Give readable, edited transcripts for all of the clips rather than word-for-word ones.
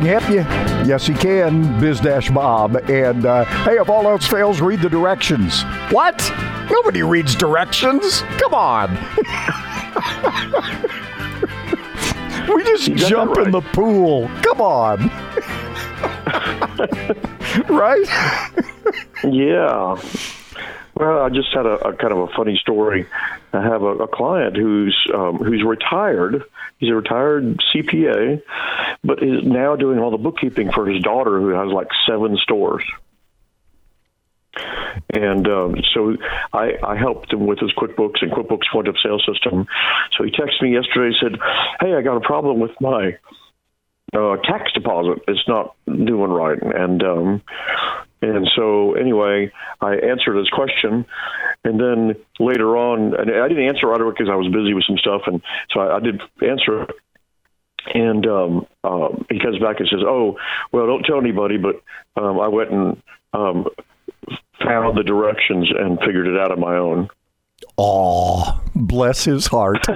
he help you? Yes, he can, Biz-Bob. And, hey, if all else fails, read the directions. What? Nobody reads directions. Come on. We just jump in the pool. Come on. Right? Yeah. Well, I just had a kind of a funny story. I have a client who's retired. He's a retired CPA, but is now doing all the bookkeeping for his daughter, who has like 7 stores. And so I helped him with his QuickBooks and QuickBooks point of sale system. So he texted me yesterday and said, "Hey, I got a problem with my tax deposit. It's not doing right." And so anyway, I answered his question, and then later on, and I didn't answer right away because I was busy with some stuff, and so I did answer it. And he comes back and says, "Oh, well, don't tell anybody, but I went and found the directions and figured it out on my own." Oh, bless his heart.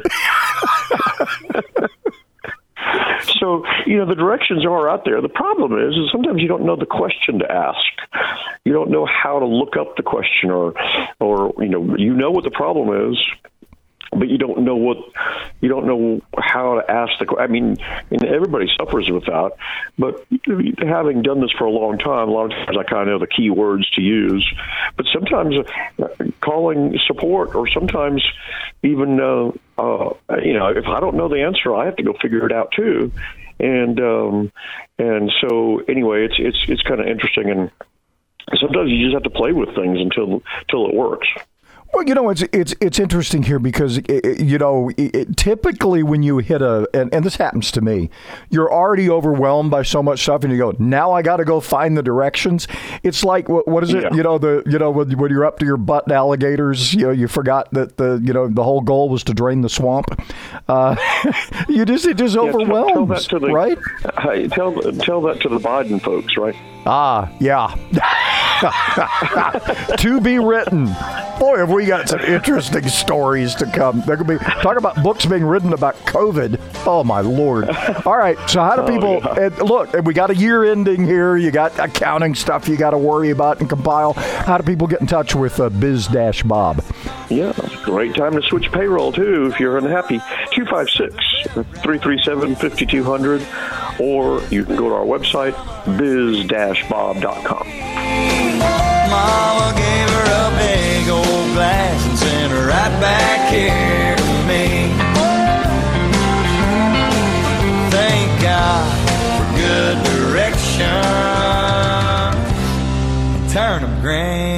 So, the directions are out there. The problem is sometimes you don't know the question to ask. You don't know how to look up the question, or you know what the problem is, but you don't know how to ask the question. I mean, everybody suffers with that, but having done this for a long time, a lot of times I kind of know the key words to use. But sometimes calling support, or sometimes even if I don't know the answer, I have to go figure it out too. And so anyway, it's kind of interesting, and sometimes you just have to play with things until it works. Well, it's interesting here because, typically when you hit and this happens to me, you're already overwhelmed by so much stuff and you go, now I got to go find the directions. It's like, what is it? Yeah. When you're up to your butt in alligators, you forgot that the whole goal was to drain the swamp. It just overwhelms, right? Tell that to the Biden folks, right? Yeah. To be written. Boy, have we got some interesting stories to come. There could be talk about books being written about COVID. Oh my Lord! All right, so how do people look? We got a year ending here. You got accounting stuff you got to worry about and compile. How do people get in touch with Biz-Bob? Yeah, great time to switch payroll too if you're unhappy. 256-337-5200, or you can go to our website biz-bob.com. Mama gave her a big old glass and sent her right back here to me. Thank God for good direction. Turn 'em green.